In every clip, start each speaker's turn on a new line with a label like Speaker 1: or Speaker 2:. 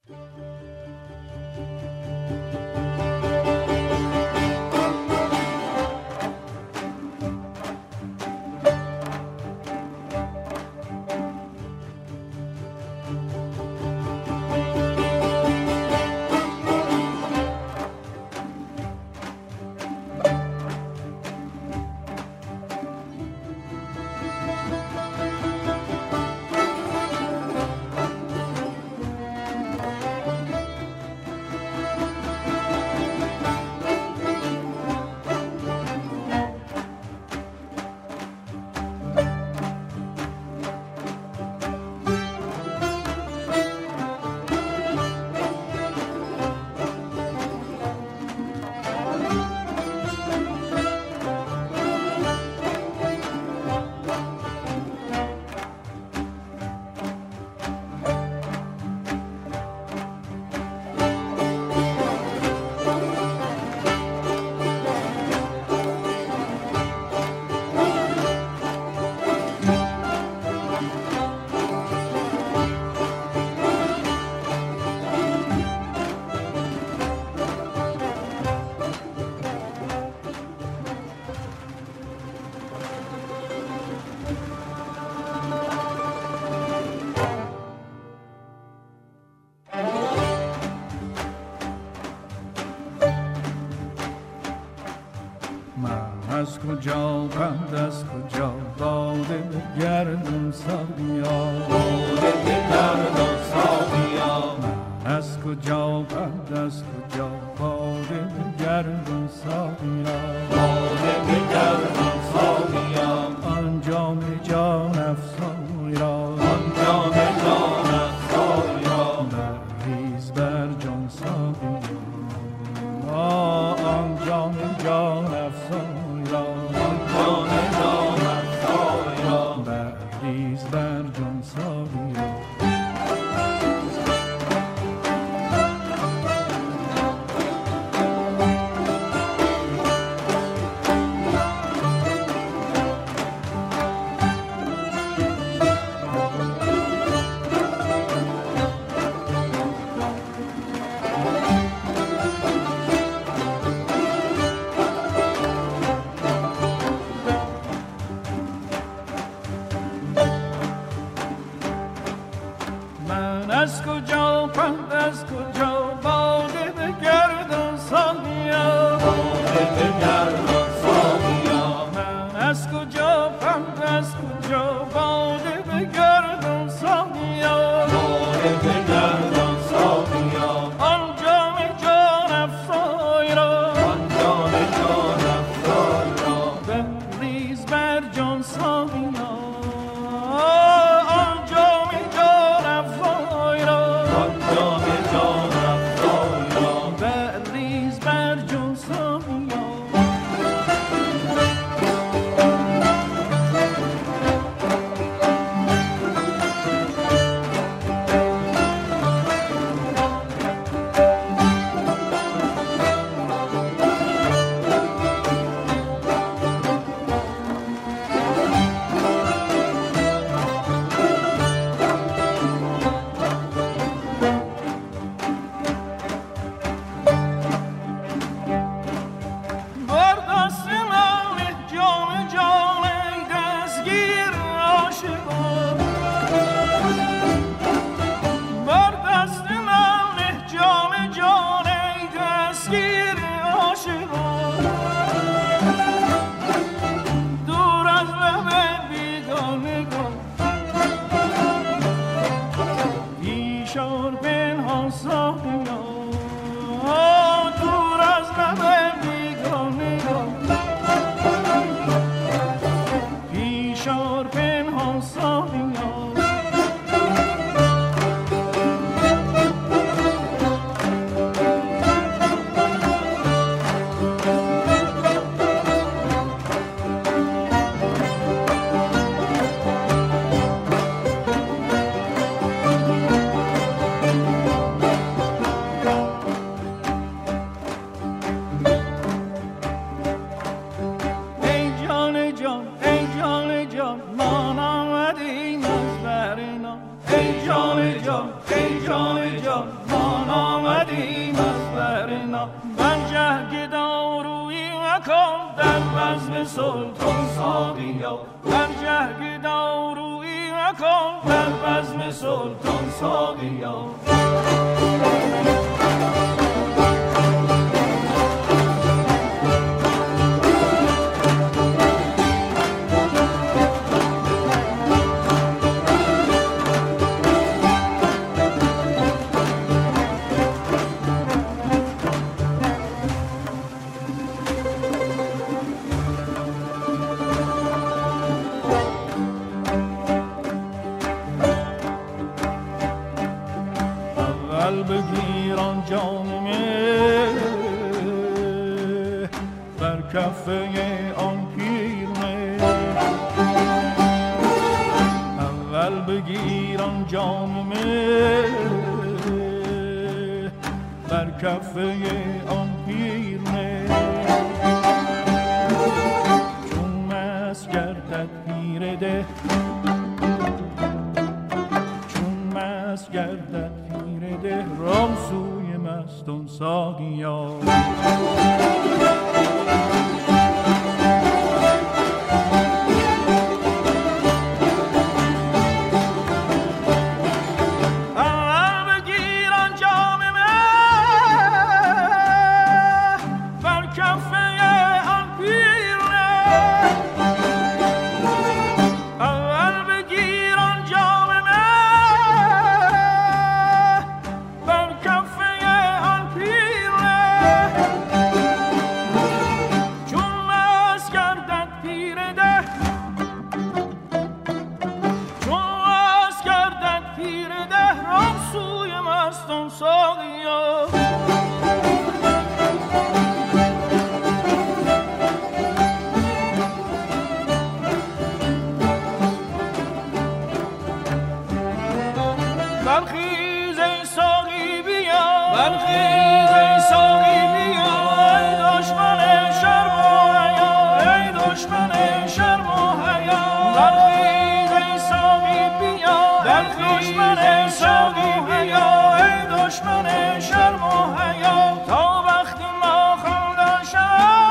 Speaker 1: از کجا بند از کجا باده بگردون ساقیا باده بگردون ساقیا از کجا بند از کجا باده بگردون ساقیا باده بگردون ساقیا آن جام جان افزای را آن جام جان افزای را بریز بر جان ساقیا آن جام جان افزای بریز بر جان ساقیا از کجا پند از کجا باده بگردون ساقیا باده بگردون ساقیا من از کجا پند از کجا باده بگردون ساقیا باده بگردون ساقیا آن جام جان افزای را آن جام جان افزای را بریز بر جان ساقیا ساقیا ما آمدیم از برنا برجه گدارویی مکن در بزم سلطان ساقیا برجه گدارویی مکن در بزم سلطان ساقیا بگیران جام بر کفه آن پیرمه اول بگیران جام بر کفه آن پیرمه چون مست گردد پیر ده چون مست گردد ده رام سوی مستان ساقیا برخیز ای ساقی بیا برخیز ای ساقی بیا ای دشمن شرم و حیا ای دشمن شرم و حیا برخیز ای ساقی بیا برخیز ای ساقی بیا ای دشمن شرم و حیا تا وقتی ما خواندن شد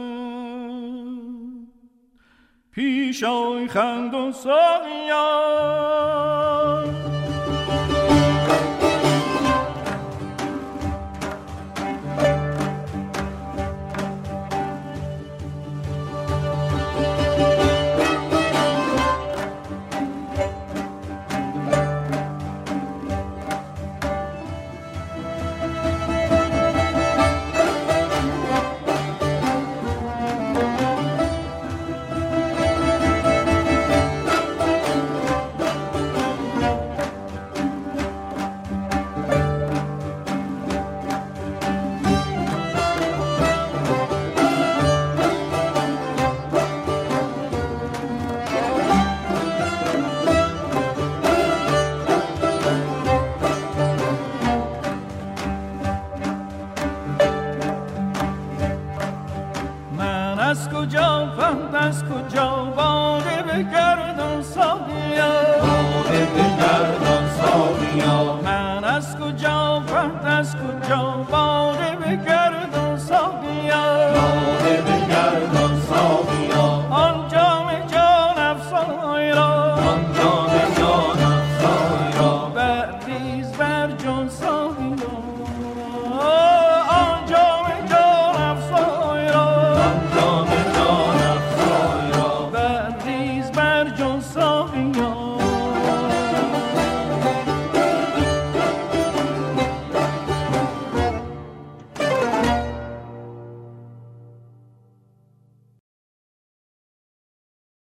Speaker 1: پیش آی خندان ساقیا